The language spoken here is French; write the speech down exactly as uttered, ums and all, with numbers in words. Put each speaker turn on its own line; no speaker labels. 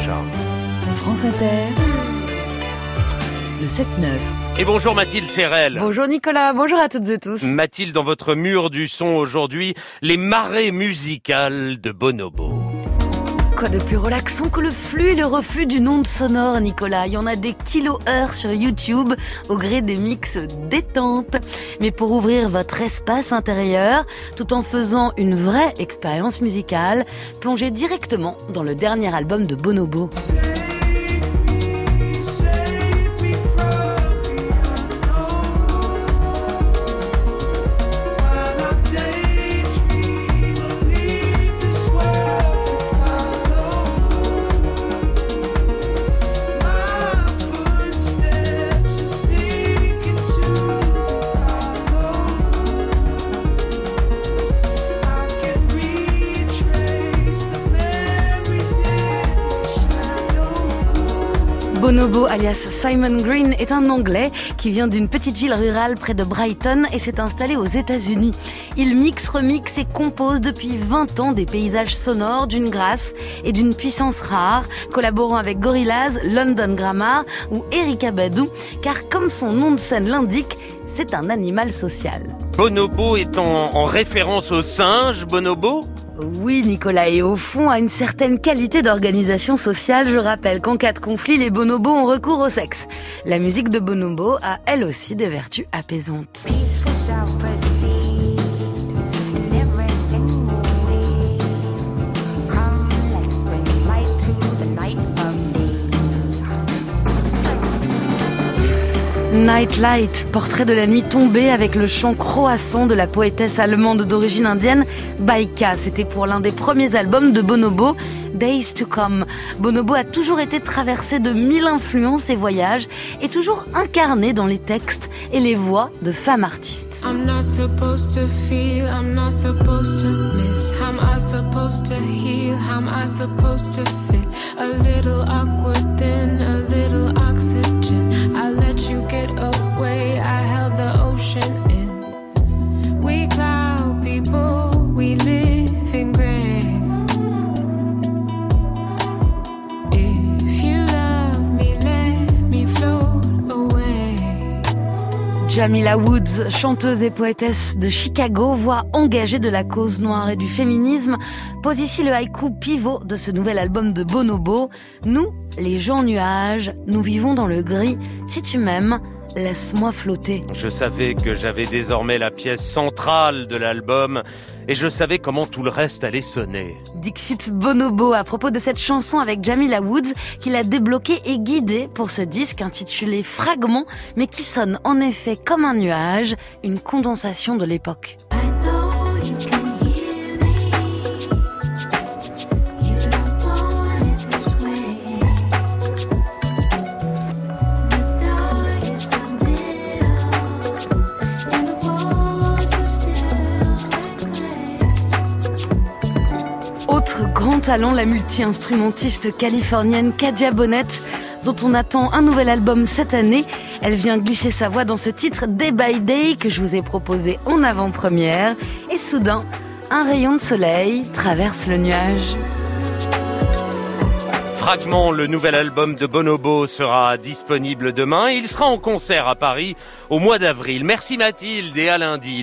prochain.
France Inter, le sept neuf.
Et bonjour Mathilde Serrel.
Bonjour Nicolas, bonjour à toutes et tous.
Mathilde, dans votre mur du son aujourd'hui, les marées musicales de Bonobo.
Quoi de plus relaxant que le flux et le reflux d'une onde sonore, Nicolas? Il y en a des kilohertz sur YouTube au gré des mix détente. Mais pour ouvrir votre espace intérieur, tout en faisant une vraie expérience musicale, plongez directement dans le dernier album de Bonobo. Bonobo, alias Simon Green, est un Anglais qui vient d'une petite ville rurale près de Brighton et s'est installé aux États-Unis. Il mixe, remixe et compose depuis vingt ans des paysages sonores d'une grâce et d'une puissance rare, collaborant avec Gorillaz, London Grammar ou Erykah Badu, car comme son nom de scène l'indique, c'est un animal social.
Bonobo est en, en référence au singe, Bonobo ?
Oui, Nicolas, et au fond, à une certaine qualité d'organisation sociale. Je rappelle qu'en cas de conflit, les bonobos ont recours au sexe. La musique de Bonobo a, elle aussi, des vertus apaisantes. Nightlight, portrait de la nuit tombée avec le chant croassant de la poétesse allemande d'origine indienne Baika. C'était pour l'un des premiers albums de Bonobo, Days to Come. Bonobo a toujours été traversé de mille influences et voyages et toujours incarné dans les textes et les voix de femmes artistes.
I'm not supposed to feel, I'm not supposed to miss. How am I supposed to heal? How am I supposed to fit? A little awkward then, a little oxygen. I let you get away, I held the ocean in. We cloud people, we live in gray. If you love me, let me float away.
Jamila Woods, chanteuse et poétesse de Chicago, voix engagée de la cause noire et du féminisme, pose ici le haïku pivot de ce nouvel album de Bonobo. Nous, les gens nuages, nous vivons dans le gris. Si tu m'aimes, laisse-moi flotter.
Je savais que j'avais désormais la pièce centrale de l'album et je savais comment tout le reste allait sonner.
Dixit Bonobo à propos de cette chanson avec Jamila Woods qui l'a débloqué et guidé pour ce disque intitulé Fragments, mais qui sonne en effet comme un nuage, une condensation de l'époque. Autre grand talent, la multi-instrumentiste californienne Kadia Bonnet, dont on attend un nouvel album cette année. Elle vient glisser sa voix dans ce titre Day by Day que je vous ai proposé en avant-première. Et soudain, un rayon de soleil traverse le nuage.
Fragment, le nouvel album de Bonobo sera disponible demain et il sera en concert à Paris au mois d'avril. Merci Mathilde et à lundi.